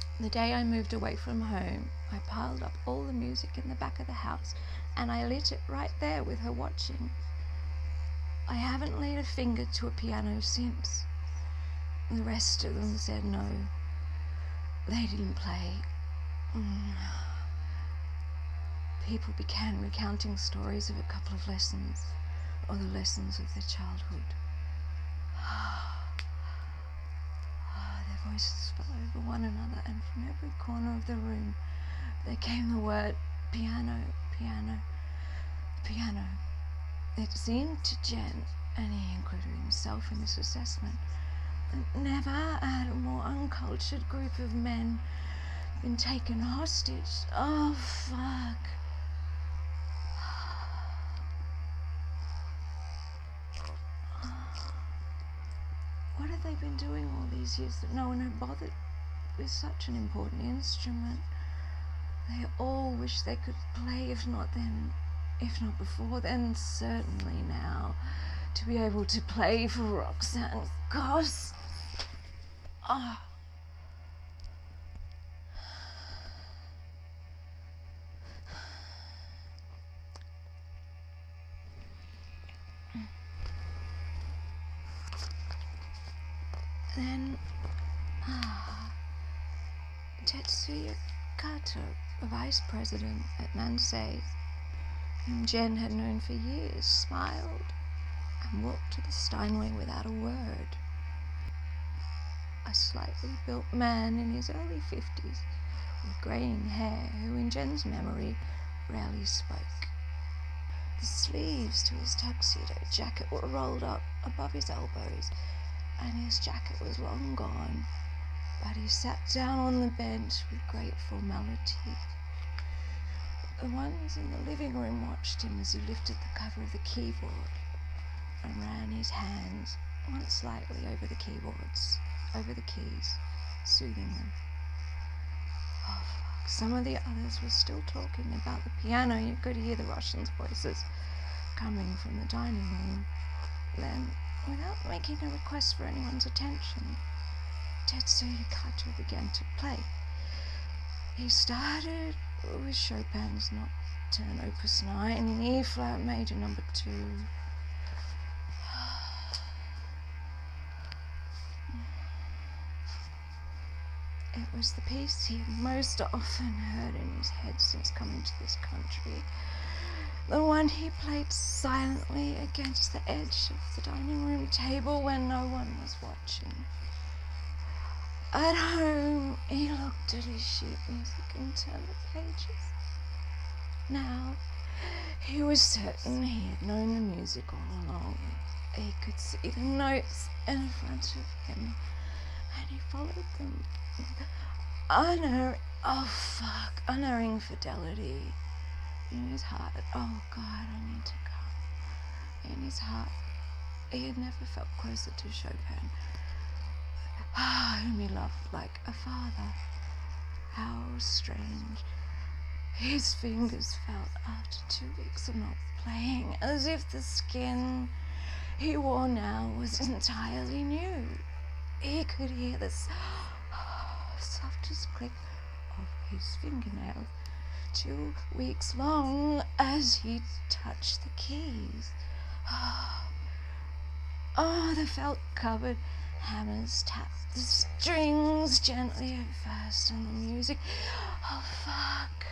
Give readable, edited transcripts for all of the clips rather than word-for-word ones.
The day I moved away from home, I piled up all the music in the back of the house and I lit it right there with her watching. I haven't laid a finger to a piano since. The rest of them said no. They didn't play. People began recounting stories of a couple of lessons, or the lessons of their childhood. Their voices fell over one another, and from every corner of the room there came the word piano, piano, piano. It seemed to Jen, and he included himself in this assessment, that never had a more uncultured group of men been taken hostage. Oh, fuck. What had they been doing all these years that no one had bothered with such an important instrument? They all wished they could play, if not then, if not before, then certainly now, to be able to play for Roxanne Goss. Then, Tetsuya Kato, the vice president at Nansei, whom Jen had known for years, smiled and walked to the Steinway without a word. A slightly built man in his early 50s, with greying hair, who in Jen's memory rarely spoke. The sleeves to his tuxedo jacket were rolled up above his elbows, and his jacket was long gone, but he sat down on the bench with great formality. The ones in the living room watched him as he lifted the cover of the keyboard and ran his hands once lightly over the keyboards, over the keys, soothing them. Oh, fuck. Some of the others were still talking about the piano. You could hear the Russians' voices coming from the dining room. Then, without making a request for anyone's attention, Tetsuya Kato began to play. He started with Chopin's Nocturne Opus 9 in E-flat major number 2. It was the piece he had most often heard in his head since coming to this country. The one he played silently against the edge of the dining room table when no one was watching. At home, he looked at his sheet music and turned the pages. Now, he was certain he had known the music all along. He could see the notes in front of him, and he followed them with unerring fidelity. In his heart, oh God, I need to come. In his heart, he had never felt closer to Chopin, whom he loved like a father. How strange. His fingers felt after 2 weeks of not playing, as if the skin he wore now was entirely new. He could hear the softest click of his fingernails 2 weeks long as he touched the keys. The felt-covered hammers tapped the strings gently at first, and the music, oh fuck.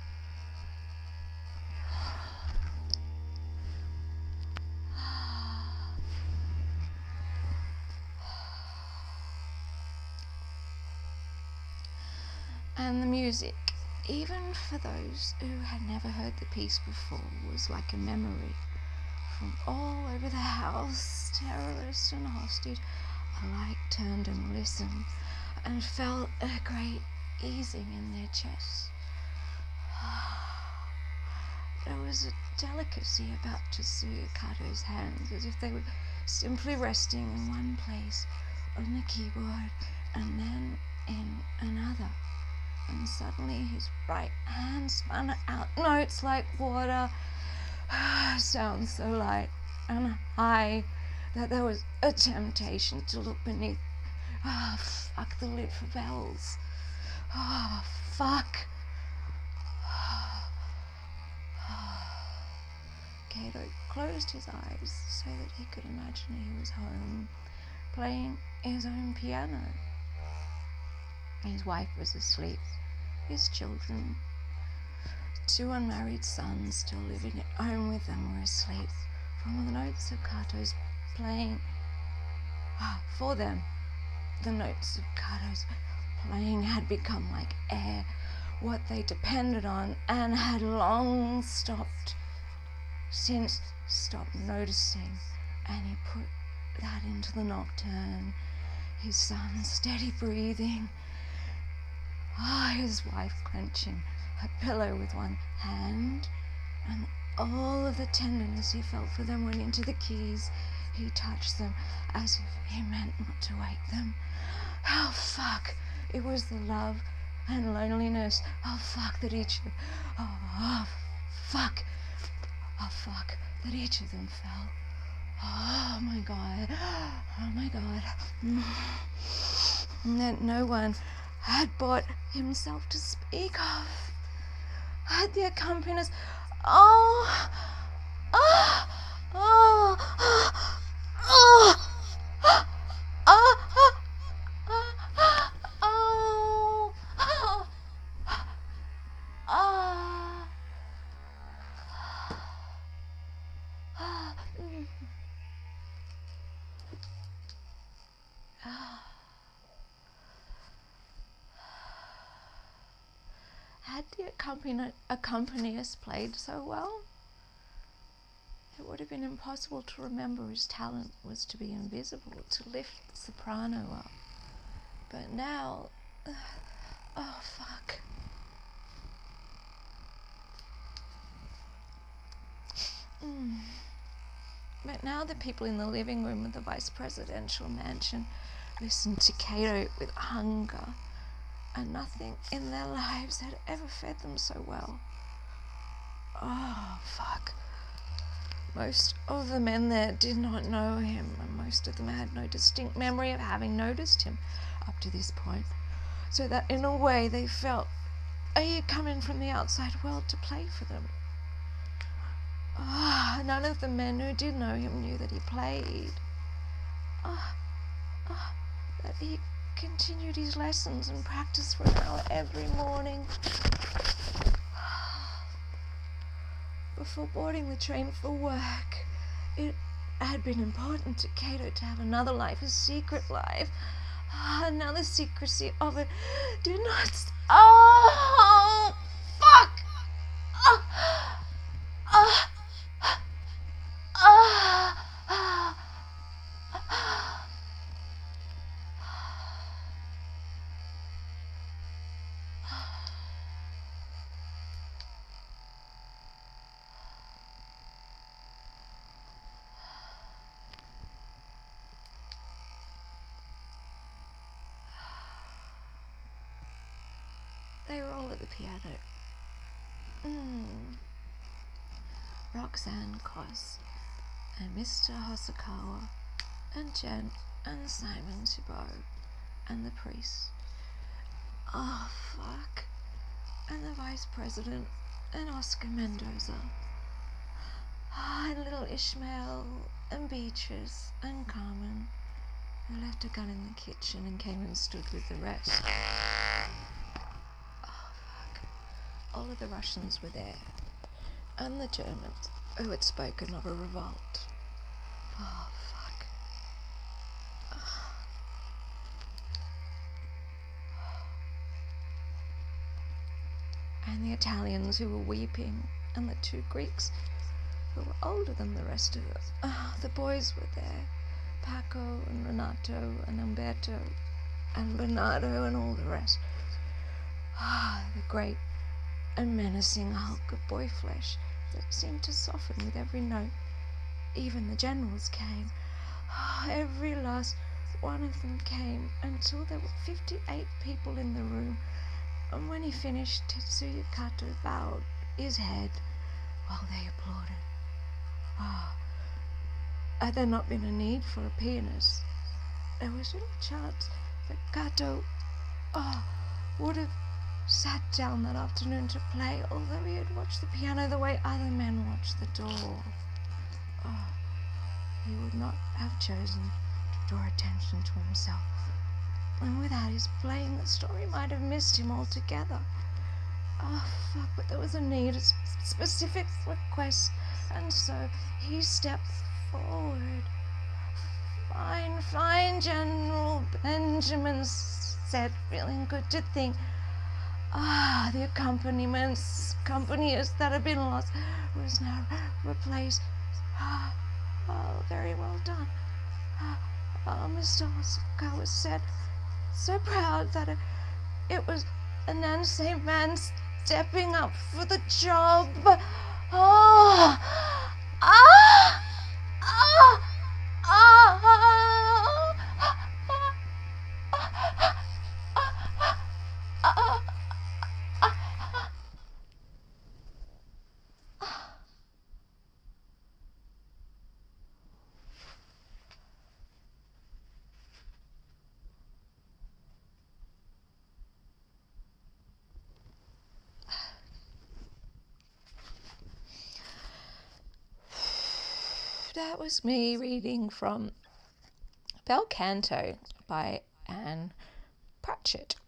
And the music, even for those who had never heard the piece before, was like a memory. From all over the house, terrorist and hostage alike turned and listened and felt a great easing in their chests. There was a delicacy about Tetsuya Kato's hands, as if they were simply resting in one place on the keyboard and then in another. And suddenly his right hand spun out notes like water, sounds so light and high that there was a temptation to look beneath. Fuck the lid for bells. Oh, fuck. Kato closed his eyes so that he could imagine he was home, playing his own piano. His wife was asleep. His children, 2 unmarried sons still living at home with them, were asleep from the notes of Kato's playing. For them, the notes of Kato's playing had become like air, what they depended on, and had long stopped noticing, and he put that into the nocturne. His son's steady breathing, his wife clenching her pillow with one hand, and all of the tenderness he felt for them went into the keys. He touched them as if he meant not to wake them. Oh, fuck. It was the love and loneliness. Oh, fuck, that each of... fuck. Oh, fuck, that each of them fell. Oh, my God. Oh, my God. That no one had brought himself to speak of. Had the accompanist... Oh... Oh... Oh... Oh... Had the accompanist played so well, it would have been impossible to remember his talent was to be invisible, to lift the soprano up. But now, oh fuck. But now the people in the living room of the vice presidential mansion listened to Kato with hunger, and nothing in their lives had ever fed them so well. Oh, fuck. Most of the men there did not know him, and most of them had no distinct memory of having noticed him up to this point, so that in a way they felt he had come in from the outside world to play for them. None of the men who did know him knew that he played. That he continued his lessons and practiced for an hour every morning before boarding the train for work. It had been important to Kato to have another life, a secret life. Now the secrecy of it did not... Oh, fuck! They were all at the piano. Roxanne Koss and Mr. Hosokawa and Jen and Simon Thibault and the priest. Oh, fuck. And the vice president and Oscar Mendoza. And little Ishmael and Beatrice and Carmen, who left a gun in the kitchen and came and stood with the rest. Oh, fuck. All of the Russians were there, and the Germans, who had spoken of a revolt. Oh, fuck. And the Italians who were weeping, and the 2 Greeks who were older than the rest of us. The boys were there. Paco and Renato and Umberto and Bernardo and all the rest. The great and menacing hulk of boy flesh that seemed to soften with every note. Even the generals came. Every last one of them came, until there were 58 people in the room. And when he finished, Tetsuya Kato bowed his head while they applauded. Had there not been a need for a pianist, there was little chance that Kato would have sat down that afternoon to play, although he had watched the piano the way other men watched the door. Oh, he would not have chosen to draw attention to himself, and without his playing, the story might have missed him altogether. Oh, fuck, but there was a need, a specific request, and so he stepped forward. Fine, General Benjamin said, feeling good to think. The accompaniments that had been lost was now replaced. Very well done. Mr. Oscar was said, so proud that it was a Nancy man stepping up for the job. Oh, ah, ah, That was me reading from Bel Canto by Anne Pratchett.